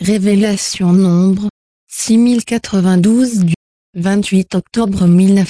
Révélation Nombre 6092 du 28 octobre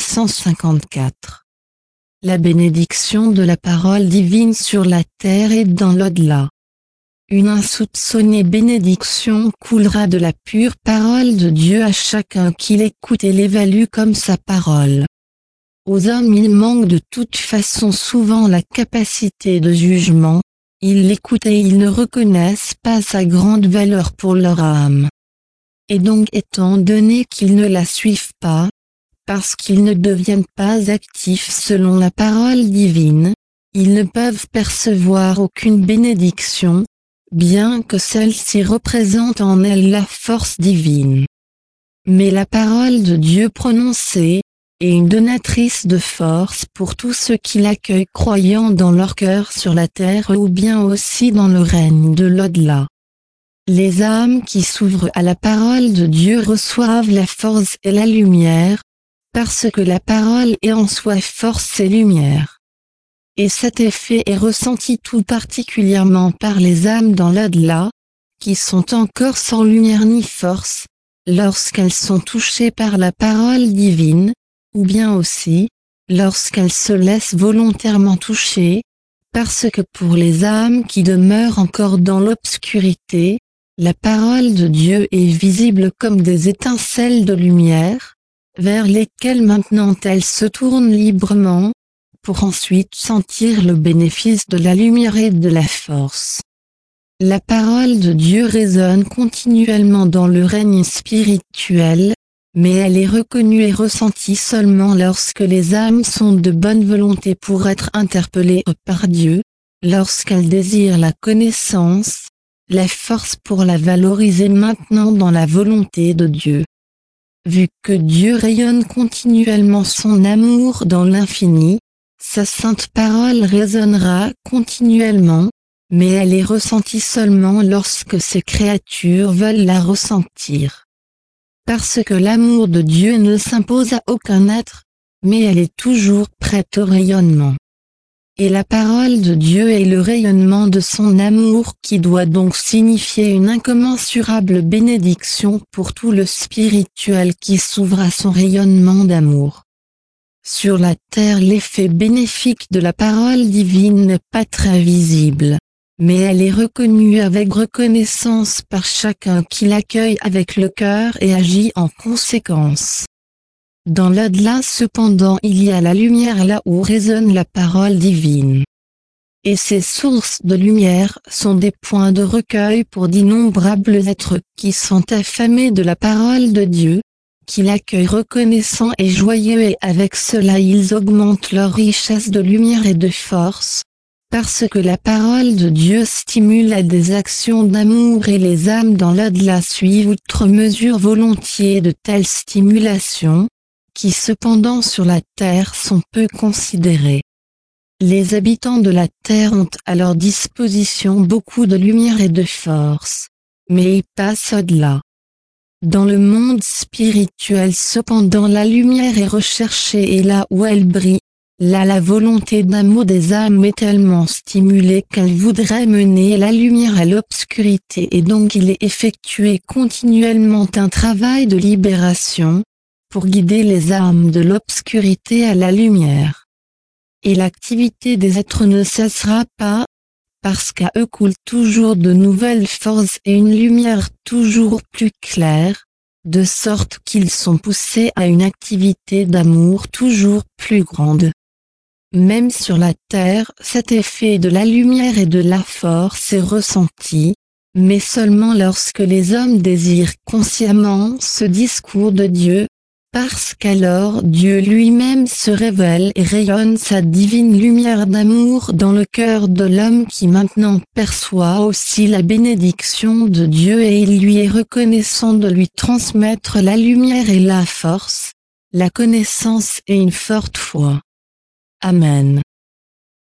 1954. La bénédiction de la parole divine sur la terre et dans l'au-delà. Une insoupçonnée bénédiction coulera de la pure parole de Dieu à chacun qui l'écoute et l'évalue comme sa parole. Aux hommes il manque de toute façon souvent la capacité de jugement, ils l'écoutent et ils ne reconnaissent pas sa grande valeur pour leur âme. Et donc étant donné qu'ils ne la suivent pas, parce qu'ils ne deviennent pas actifs selon la parole divine, ils ne peuvent percevoir aucune bénédiction, bien que celle-ci représente en elle la force divine. Mais la parole de Dieu prononcée est une donatrice de force pour tous ceux qui l'accueillent croyant dans leur cœur sur la terre ou bien aussi dans le règne de l'au-delà. Les âmes qui s'ouvrent à la parole de Dieu reçoivent la force et la lumière, parce que la parole est en soi force et lumière. Et cet effet est ressenti tout particulièrement par les âmes dans l'au-delà, qui sont encore sans lumière ni force, lorsqu'elles sont touchées par la parole divine, ou bien aussi, lorsqu'elles se laissent volontairement toucher, parce que pour les âmes qui demeurent encore dans l'obscurité, la parole de Dieu est visible comme des étincelles de lumière, vers lesquelles maintenant elles se tournent librement, pour ensuite sentir le bénéfice de la lumière et de la force. La parole de Dieu résonne continuellement dans le règne spirituel, mais elle est reconnue et ressentie seulement lorsque les âmes sont de bonne volonté pour être interpellées par Dieu, lorsqu'elles désirent la connaissance, la force pour la valoriser maintenant dans la volonté de Dieu. Vu que Dieu rayonne continuellement son amour dans l'infini, sa sainte parole résonnera continuellement, mais elle est ressentie seulement lorsque ses créatures veulent la ressentir. Parce que l'amour de Dieu ne s'impose à aucun être, mais elle est toujours prête au rayonnement. Et la parole de Dieu est le rayonnement de son amour qui doit donc signifier une incommensurable bénédiction pour tout le spirituel qui s'ouvre à son rayonnement d'amour. Sur la terre l'effet bénéfique de la parole divine n'est pas très visible, mais elle est reconnue avec reconnaissance par chacun qui l'accueille avec le cœur et agit en conséquence. Dans l'au-delà cependant il y a la lumière là où résonne la parole divine. Et ces sources de lumière sont des points de recueil pour d'innombrables êtres qui sont affamés de la parole de Dieu, qui l'accueillent reconnaissants et joyeux et avec cela ils augmentent leur richesse de lumière et de force, parce que la parole de Dieu stimule à des actions d'amour et les âmes dans l'au-delà suivent outre mesure volontiers de telles stimulations, qui cependant sur la terre sont peu considérées. Les habitants de la terre ont à leur disposition beaucoup de lumière et de force, mais ils passent au-delà. Dans le monde spirituel cependant la lumière est recherchée et là où elle brille, là la volonté d'amour des âmes est tellement stimulée qu'elle voudrait mener la lumière à l'obscurité et donc il est effectué continuellement un travail de libération, pour guider les âmes de l'obscurité à la lumière. Et l'activité des êtres ne cessera pas, parce qu'à eux coulent toujours de nouvelles forces et une lumière toujours plus claire, de sorte qu'ils sont poussés à une activité d'amour toujours plus grande. Même sur la terre cet effet de la lumière et de la force est ressenti, mais seulement lorsque les hommes désirent consciemment ce discours de Dieu, parce qu'alors Dieu lui-même se révèle et rayonne sa divine lumière d'amour dans le cœur de l'homme qui maintenant perçoit aussi la bénédiction de Dieu et il lui est reconnaissant de lui transmettre la lumière et la force, la connaissance et une forte foi. Amen.